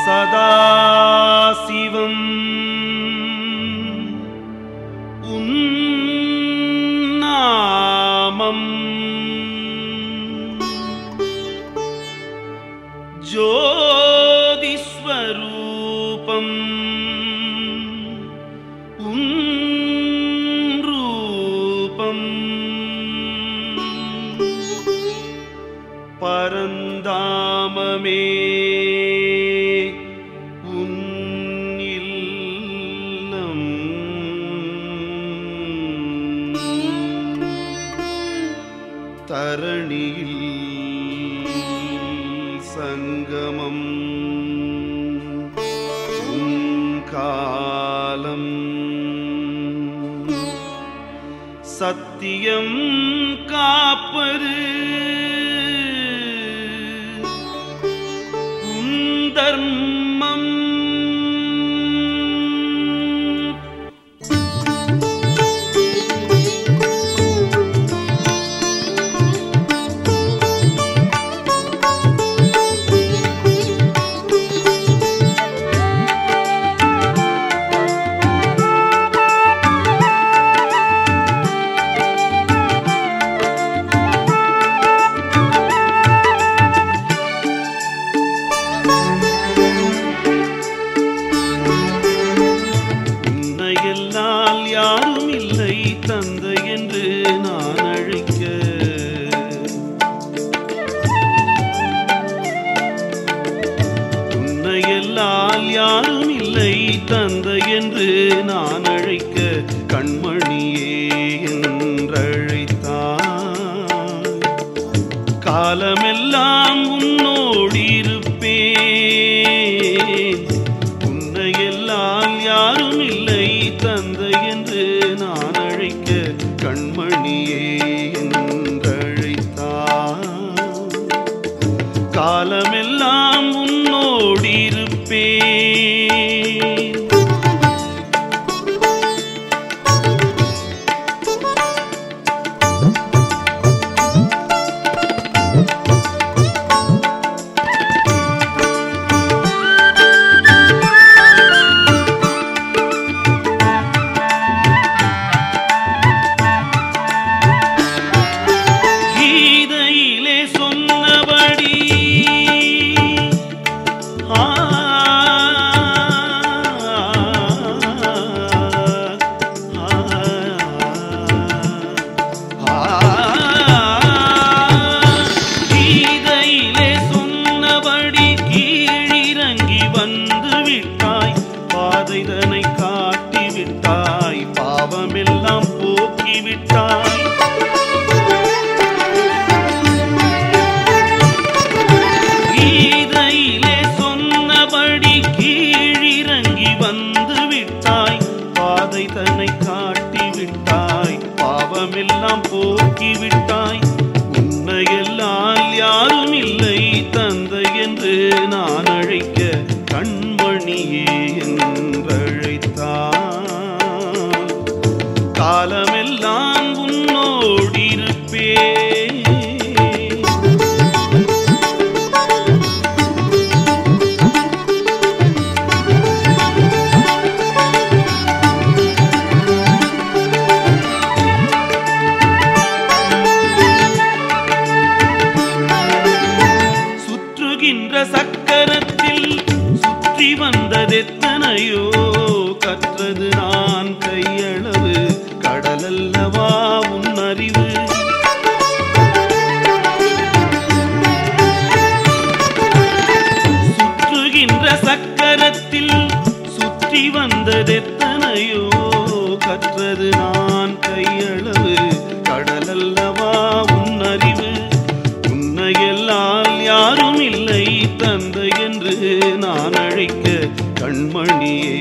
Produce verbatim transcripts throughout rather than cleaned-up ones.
சதாசிவம் உன்னாமம் ஜோதிஸ்வரூபம் உன்ரூபம் பரந்தாமமே தரணியில் சங்கமம் காலம் சத்தியம் காப்பரு தர்மம் யாரும் இல்லை தந்தை என்று நான் அழைக்க உன்னையெல்லாம் யாரும் இல்லை தந்தை என்று நான் அழைக்க கண்மணியே என்றழைத்தான் காலமெல்லாம் உன்னோடு இருப்பேன் உன்னையெல்லாம் யாரும் இல்லை தந்தை என்று நான் அழைக்க கண்மணியே என்றழைத்தான் காலமெல்லாம் உன்னோடு இருப்பேன் பாதைதனை காட்டிவிட்டாய் பாவமெல்லாம் போக்கிவிட்டாய் கீதையிலே சொன்னபடி கீழிறங்கி வந்து விட்டாய் பாதைதனை காட்டிவிட்டாய் பாவமெல்லாம் போக்கிவிட்டாய் உன்னையெல்லாம் யாரும் இல்லை தந்தை என்று நான் அழைக்க கண்மணியே என்றழைத்தான் காலமெல்லாம் உன்னோடு இருப்பேன் சுற்றுகின்ற சக்கரத்தில் சுற்றி வந்ததெத்தனையோ கற்றது நான் கையளவு கடலல்லவா உன் அறிவு சுற்றுகின்ற சக்கரத்தில் சுற்றி வந்ததெத்தனையோ கற்றது நான் கையளவு கடலல்லவா உன் அறிவு உன்னையெல்லாம் யாரும் இல்லை தந்தை என்று நான் அழைக்க கண்மணியே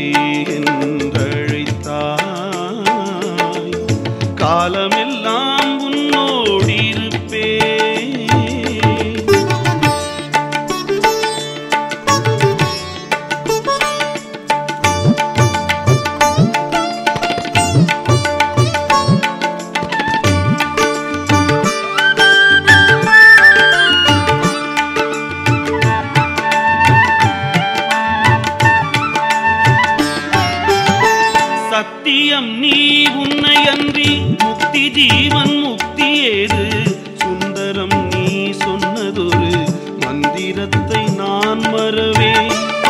என்றழைத்தாய் காலமெல்லாம் உன்னோடு இருப்பேன் சத்தியம் நீ உன்னை அன்றி முக்தி ஜீவன் முக்தி ஏது சுந்தரம் நீ சொன்னதொரு மந்திரத்தை நான் மறவேன்.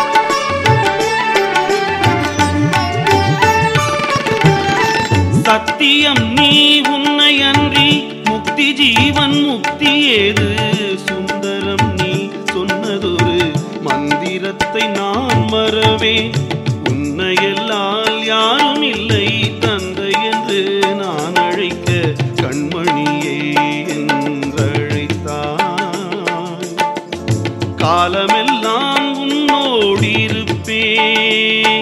சத்தியம் நீ உன்னை அன்றி முக்தி ஜீவன் முக்தி ஏது சுந்தரம் நீ சொன்னதொரு மந்திரத்தை நான் மறவேன். உன்னையெல்லால் யாரும் இல்லை தந்தை என்று நான் அழைக்க கண்மணியே என்றழைத்தாய். காலமெல்லாம் உன்னோடிருப்பேன்.